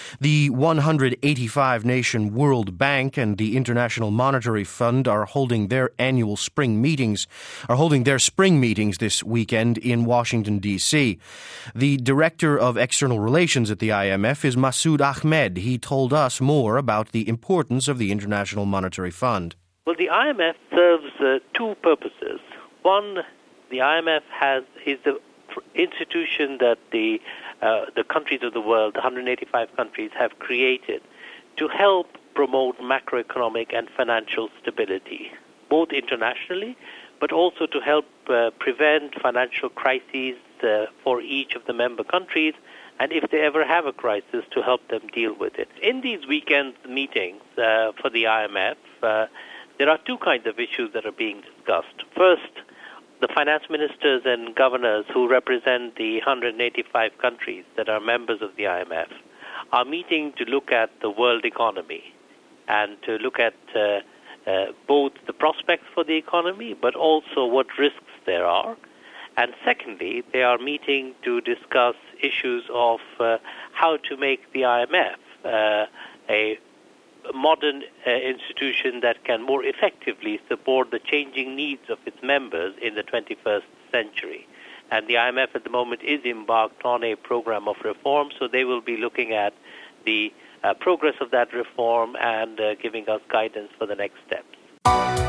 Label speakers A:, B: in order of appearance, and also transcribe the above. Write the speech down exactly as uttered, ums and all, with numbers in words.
A: The one hundred eighty-five nation World Bank and the International Monetary Fund are holding their annual spring meetings, are holding their spring meetings this weekend in Washington, D C. The Director of External Relations at the I M F is Masoud Ahmed. He told us more about the importance of the International Monetary Fund.
B: Well, the I M F serves uh, two purposes. One, the I M F has is the institution that the uh, the countries of the world, one hundred eighty-five countries, have created to help promote macroeconomic and financial stability, both internationally, but also to help uh, prevent financial crises uh, for each of the member countries, and if they ever have a crisis, to help them deal with it. In these weekend meetings uh, for the I M F, uh, there are two kinds of issues that are being discussed. First, the finance ministers and governors who represent the one hundred eighty-five countries that are members of the I M F are meeting to look at the world economy and to look at uh, uh, both the prospects for the economy, but also what risks there are. And secondly, they are meeting to discuss issues of uh, how to make the I M F uh, a modern uh, institution that can more effectively support the changing needs of its members in the twenty-first century. And the I M F at the moment is embarked on a program of reform, so they will be looking at the uh, progress of that reform and uh, giving us guidance for the next steps.